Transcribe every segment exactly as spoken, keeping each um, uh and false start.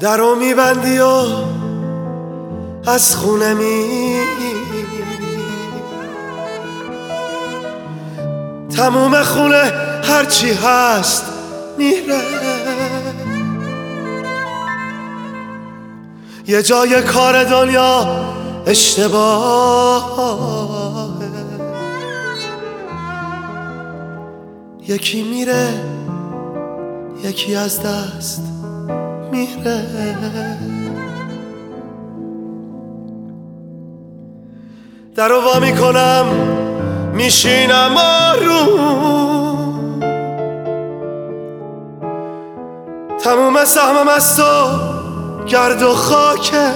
درو میبندی و از خونه میری، تموم خونه هرچی هست میره، یه جای کار دنیا اشتباهه، یکی میره یکی از دست میره. درو وا میکنم میشینم آروم، تموم سهمم از تو گرد و خاکه،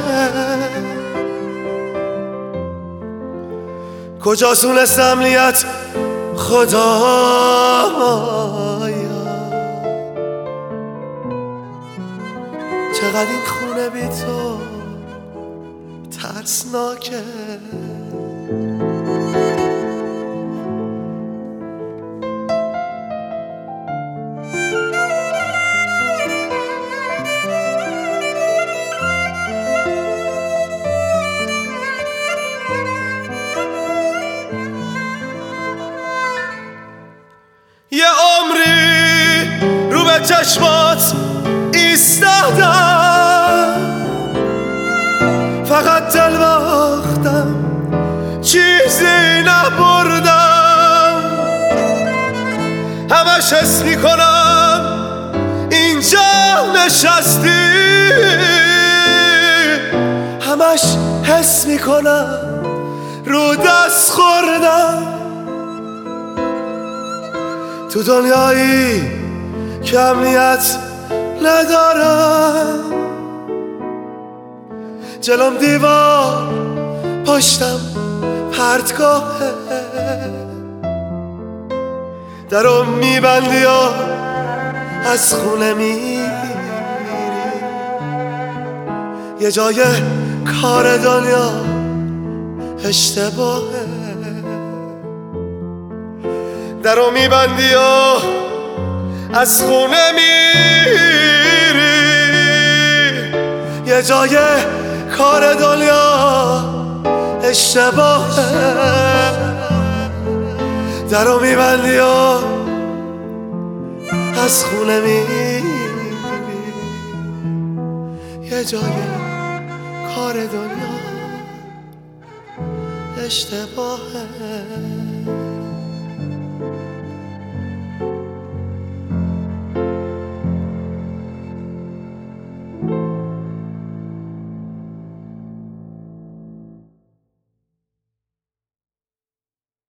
کجاست اون امنیت خدایا، چقدر این خونه بی تو ترسناکه. یه عمری رو به چشمات ایستادم، فقط دل باختم چیزی نبردم، همش حس میکنم اینجا نشستی، همش حس میکنم رو دست خوردم، تو دنیایی که امنیت ندارم، جلوم دیوار پشتم پرتگاهه، درو میبندی و از خونه میری، یه جای کار دنیا اشتباهه، درو میبندی و از خونه میری، یه جای کار دنیا اشتباهه، درو میبندی و از خونه میری، یه جای کار دنیا اشتباهه.